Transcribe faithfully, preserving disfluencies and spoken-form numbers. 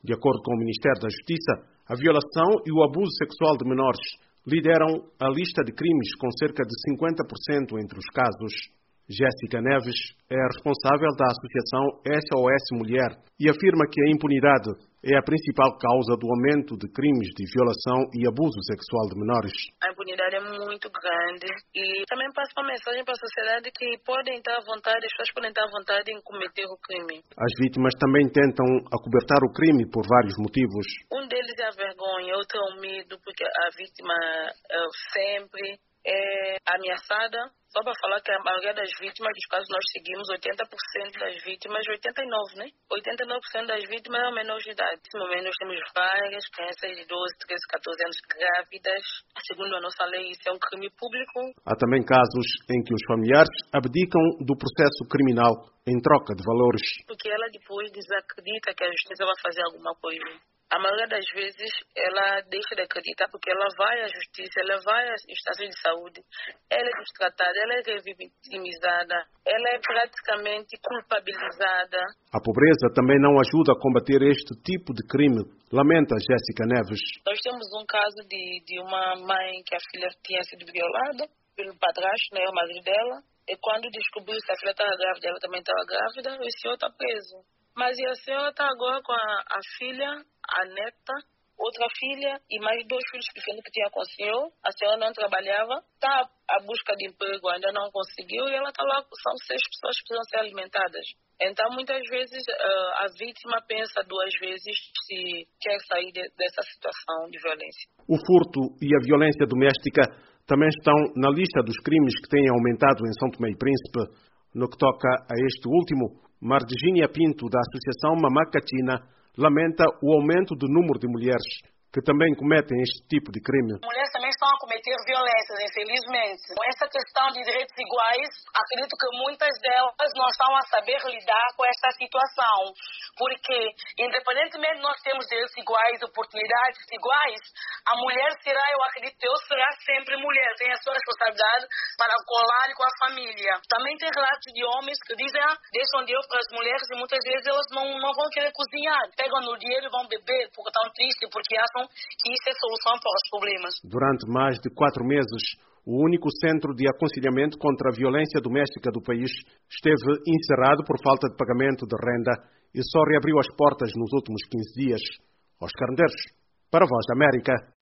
De acordo com o Ministério da Justiça, a violação e o abuso sexual de menores lideram a lista de crimes com cerca de cinquenta por cento entre os casos. Jéssica Neves é a responsável da associação S O S Mulher e afirma que a impunidade é a principal causa do aumento de crimes de violação e abuso sexual de menores. A impunidade é muito grande e também passa uma mensagem para a sociedade que podem estar à vontade, as pessoas podem estar à vontade em cometer o crime. As vítimas também tentam acobertar o crime por vários motivos. Um deles é a vergonha, outro é o medo, porque a vítima uh, sempre é ameaçada. Só para falar que a maioria das vítimas, dos casos nós seguimos, oitenta por cento das vítimas, oitenta e nove por cento, né? oitenta e nove por cento das vítimas são menores de idade. Nesse momento nós temos várias crianças de doze, treze, catorze anos grávidas. Segundo a nossa lei, isso é um crime público. Há também casos em que os familiares abdicam do processo criminal em troca de valores. Porque ela depois desacredita que a justiça vai fazer alguma coisa. A maioria das vezes ela deixa de acreditar porque ela vai à justiça, ela vai às instâncias de saúde, ela é destratada, ela é revitimizada, ela é praticamente culpabilizada. A pobreza também não ajuda a combater este tipo de crime, lamenta Jéssica Neves. Nós temos um caso de, de uma mãe que a filha tinha sido violada pelo padrasto, né, o marido dela, e quando descobriu que a filha estava grávida, ela também estava grávida, o senhor está preso. Mas e a senhora está agora com a, a filha, a neta, outra filha e mais dois filhos pequenos que tinha com o senhor. A senhora não trabalhava, está à busca de emprego, ainda não conseguiu e ela está lá, são seis pessoas que precisam ser alimentadas. Então, muitas vezes, a vítima pensa duas vezes se quer sair de, dessa situação de violência. O furto e a violência doméstica também estão na lista dos crimes que têm aumentado em São Tomé e Príncipe. No que toca a este último, Margínia Pinto, da Associação Mamá Catina, lamenta o aumento do número de mulheres que também cometem este tipo de crime. Mulheres também estão a cometer violências, infelizmente. Com essa questão de direitos iguais, acredito que muitas delas não estão a saber lidar com esta situação. Porque, independentemente de nós termos direitos iguais, oportunidades iguais, a mulher será, eu acredito, eu será sempre mulher. Tem a sua responsabilidade para o lar e com a família. Também tem relatos de homens que dizem, ah, deixam dinheiro para as mulheres e muitas vezes elas não, não vão querer cozinhar. Pegam no dinheiro e vão beber porque estão tristes, porque acham que isso é solução para os problemas. Durante mais de quatro meses, o único centro de aconselhamento contra a violência doméstica do país esteve encerrado por falta de pagamento de renda e só reabriu as portas nos últimos quinze dias. Oscar Medeiros, para a Voz da América.